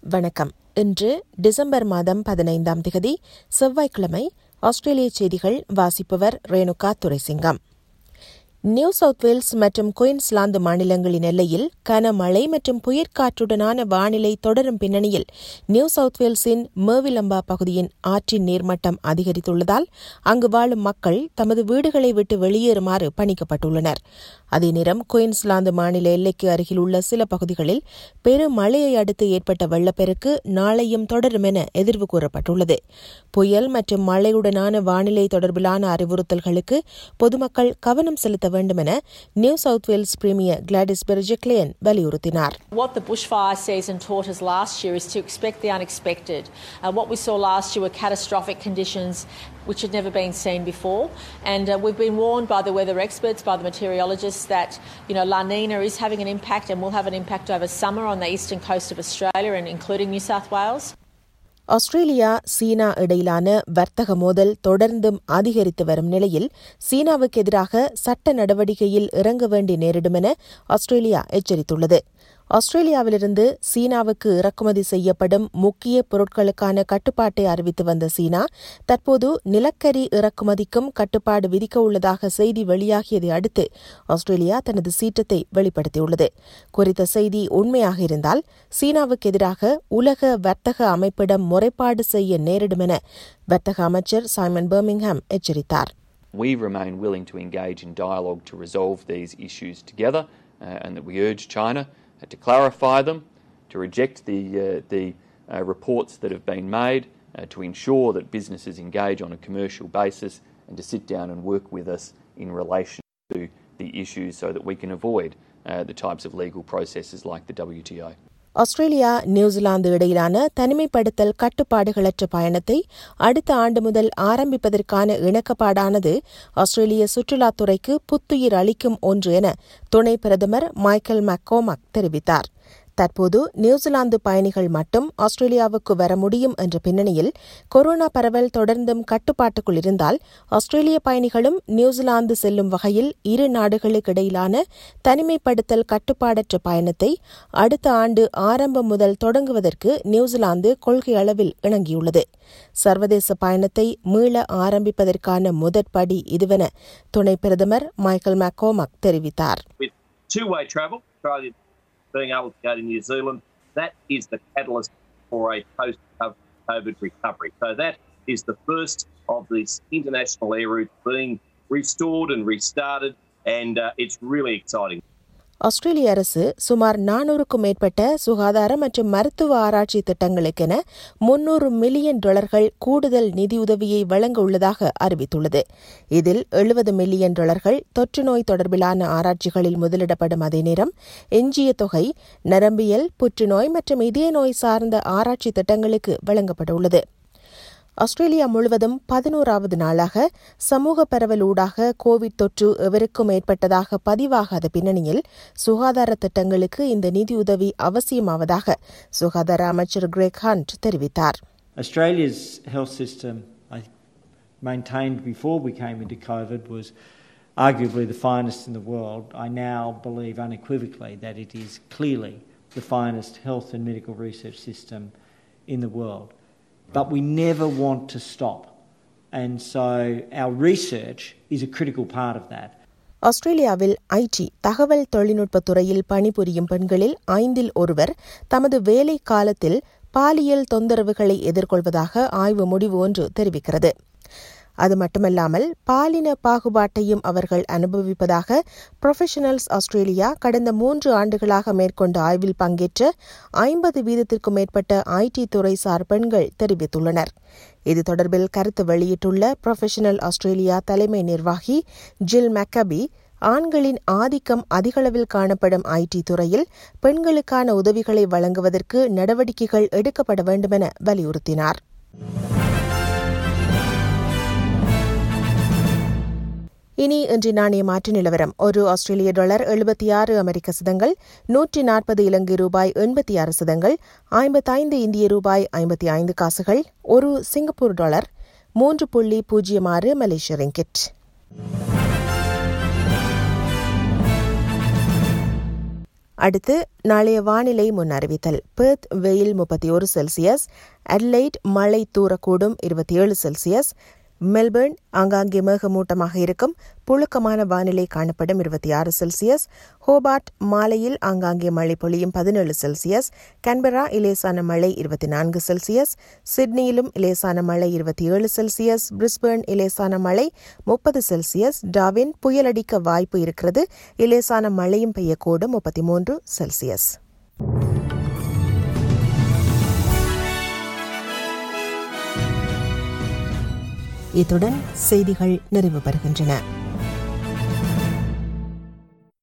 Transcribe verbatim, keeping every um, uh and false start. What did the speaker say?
வணக்கம். இன்று டிசம்பர் மாதம் பதினைந்தாம் திகதி செவ்வாய்க்கிழமை. ஆஸ்திரேலிய செய்திகள் வாசிப்பவர் Renuka Duraisingam. New South Wales மற்றும் குயின்ஸ்லாந்து மாநிலங்களின் எல்லையில் கனமழை மற்றும் புயற்காற்றுடனான வானிலை தொடரும் பின்னணியில் நியூ சவுத் வேல்ஸின் மேர்விலம்பா பகுதியின் ஆற்றின் நீர்மட்டம் அதிகரித்துள்ளதால் அங்கு வாழும் மக்கள் தமது வீடுகளை விட்டு வெளியேறுமாறு பணிக்கப்பட்டுள்ளனர். அதே நேரம் குயின்ஸ்லாந்து மாநில எல்லைக்கு அருகில் உள்ள சில பகுதிகளில் பெருமழையை அடுத்து ஏற்பட்ட வெள்ளப்பெருக்கு நாளையும் தொடரும் என எதிர்வு கூறப்பட்டுள்ளது. புயல் மற்றும் மழையுடனான வானிலை தொடர்பிலான அறிவுறுத்தல்களுக்கு பொதுமக்கள் கவனம் செலுத்த வேண்டும் என New South Wales premier Gladys Berejiklian வலியுறுத்தினார். What the bushfire season taught us last year is to expect the unexpected. Uh, what we saw last year were catastrophic conditions which had never been seen before, and uh, we've been warned by the weather experts, by the meteorologists, that you know La Nina is having an impact and will have an impact over summer on the eastern coast of Australia and including New South Wales. Australia சீனா இடையிலான வர்த்தக மோதல் தொடர்ந்தும் அதிகரித்து வரும் நிலையில் சீனாவுக்கு எதிராக சட்ட நடவடிக்கையில் இறங்க வேண்டி நேரிடும் என ஆஸ்திரேலியா எச்சரித்துள்ளது. ஆஸ்திரேலியாவிலிருந்து சீனாவுக்கு இறக்குமதி செய்யப்படும் முக்கிய பொருட்களுக்கான கட்டுப்பாட்டை அறிவித்து வந்த சீனா தற்போது நிலக்கரி இறக்குமதிக்கும் கட்டுப்பாடு விதிக்க உள்ளதாக செய்தி வெளியாகியதை அடுத்து ஆஸ்திரேலியா தனது சீற்றத்தை வெளிப்படுத்தியுள்ளது. குறித்த செய்தி உண்மையாக இருந்தால் சீனாவுக்கு எதிராக உலக வர்த்தக அமைப்பிடம் முறைப்பாடு செய்ய நேரிடும் என வர்த்தக அமைச்சர் சைமன் பர்மிங்ஹாம் எச்சரித்தார். We remain willing to engage in dialogue to resolve these issues together, uh, and that we urge China to clarify them, to reject the uh, the uh, reports that have been made, uh, to ensure that businesses engage on a commercial basis, and to sit down and work with us in relation to the issues so that we can avoid uh, the types of legal processes like the W T O. Australia New Zealand இடையிலான தனிமைப்படுத்தல் கட்டுப்பாடுகளற்ற பயணத்தை அடுத்த ஆண்டு முதல் ஆரம்பிப்பதற்கான இணக்கப்பாடானது ஆஸ்திரேலிய சுற்றுலாத்துறைக்கு புத்துயிர் அளிக்கும் ஒன்று என துணை பிரதமர் மைக்கேல் மெக்கோமக் தெரிவித்தார். தற்போது நியூசிலாந்து பயணிகள் மட்டும் ஆஸ்திரேலியாவுக்கு வர முடியும் என்ற பின்னணியில் கொரோனா பரவல் தொடர்ந்தும் கட்டுப்பாட்டுக்குள் இருந்தால் ஆஸ்திரேலிய பயணிகளும் நியூசிலாந்து செல்லும் வகையில் இரு நாடுகளுக்கு இடையிலான தனிமைப்படுத்தல் கட்டுப்பாடற்ற பயணத்தை அடுத்த ஆண்டு ஆரம்பம் முதல் தொடங்குவதற்கு நியூசிலாந்து கொள்கை அளவில் இணங்கியுள்ளது. சர்வதேச பயணத்தை மீள ஆரம்பிப்பதற்கான முதற்படி இதுவென துணை பிரதமர் மைக்கேல் மெக்கோமக் தெரிவித்தார். Being able to go to New Zealand, that is the catalyst for a post-COVID recovery. So that is the first of these international air routes being restored and restarted, and uh, it's really exciting. ஆஸ்திரேலிய அரசு சுமார் நானூறுக்கும் மேற்பட்ட சுகாதார மற்றும் மருத்துவ ஆராய்ச்சி திட்டங்களுக்கென முன்னூறு million டாலர்கள் கூடுதல் நிதியுதவியை வழங்க உள்ளதாக அறிவித்துள்ளது. இதில் எழுபது மில்லியன் டாலர்கள் தொற்று நோய் தொடர்பிலான ஆராய்ச்சிகளில் முதலிடப்படும். அதே நேரம் எஞ்சிய தொகை நரம்பியல், புற்றுநோய் மற்றும் இதய நோய் சார்ந்த ஆராய்ச்சி திட்டங்களுக்கு வழங்கப்பட உள்ளது. ஆஸ்திரேலியா முழுவதும் பதினோராவது நாளாக சமூக பரவல் ஊடாக கோவிட் தொற்று எவருக்கும் ஏற்பட்டதாக பதிவாகாத பின்னணியில் சுகாதார திட்டங்களுக்கு இந்த நிதியுதவி அவசியமாவதாக சுகாதார அமைச்சர் கிரெக் ஹண்ட் தெரிவித்தார். Australia's health system, I maintained before we came into COVID, was arguably the finest in the world. I now believe unequivocally that it is clearly the finest health and medical research system in the world. But we never want to stop. And so our research is a critical part of that. ஆஸ்திரேலியாவில் IT தகவல் தொழில்நுட்பத் துறையில் பணிபுரியும் பெண்களில் ஐந்தில் ஒருவர் தமது வேலை காலத்தில் பாலியல் தொந்தரவுகளை எதிர்கொள்வதாக ஆய்வு முடிவு ஒன்று தெரிவிக்கிறது. அது மட்டுமல்லாமல் பாலின பாகுபாட்டையும் அவர்கள் அனுபவிப்பதாக புரொஃபஷனல்ஸ் ஆஸ்திரேலியா கடந்த மூன்று ஆண்டுகளாக மேற்கொண்ட ஆய்வில் பங்கேற்ற ஐம்பது வீதத்திற்கும் மேற்பட்ட ஐடி துறைசார் பெண்கள் தெரிவித்துள்ளனர். இது தொடர்பில் கருத்து வெளியிட்டுள்ள புரொஃபஷனல் ஆஸ்திரேலியா தலைமை நிர்வாகி ஜில் மெக்கபி, ஆண்களின் ஆதிக்கம் அதிகளவில் காணப்படும் ஐடி துறையில் பெண்களுக்கான உதவிகளை வழங்குவதற்கு நடவடிக்கைகள் எடுக்கப்பட வேண்டுமென வலியுறுத்தினார். இனி இன்று நாணய மாற்று நிலவரம். ஒரு ஆஸ்திரேலிய டாலர் எழுபத்தி ஆறு அமெரிக்க சதங்கள், நூற்றி நாற்பது இலங்கை ரூபாய் எண்பத்தி ஆறு சதங்கள், ஐம்பத்தைந்து இந்திய ரூபாய் ஐம்பத்தி ஐந்து காசுகள், ஒரு சிங்கப்பூர் டாலர் மூன்று புள்ளி பூஜ்ஜியம் ஆறு மலேசிய ரிங்கிட். அடுத்து நாளைய வானிலை முன் அறிவித்தல். பெர்த் வெயில் முப்பத்தி ஒரு செல்சியஸ், அட்லைட் மழை தூரக்கூடும் இருபத்தி ஏழு செல்சியஸ், மெல்பர்ன் ஆங்காங்கே மேகமூட்டமாக இருக்கும் புழுக்கமான வானிலை காணப்படும் இருபத்தி ஆறு செல்சியஸ், ஹோபார்ட் மாலையில் ஆங்காங்கே மழை பொழியும் பதினேழு செல்சியஸ், கேன்பரா இலேசான மழை இருபத்தி நான்கு செல்சியஸ், சிட்னியிலும் இலேசான மழை இருபத்தி ஏழு செல்சியஸ், பிரிஸ்பேர்ன் இலேசான மழை முப்பது செல்சியஸ், டார்வின் புயலடிக்க வாய்ப்பு இருக்கிறது, இலேசான மழையும் பெய்யக்கூடும் முப்பத்தி மூன்று செல்சியஸ். இத்துடன் செய்திகள் நிறைவு பெறுகின்றன.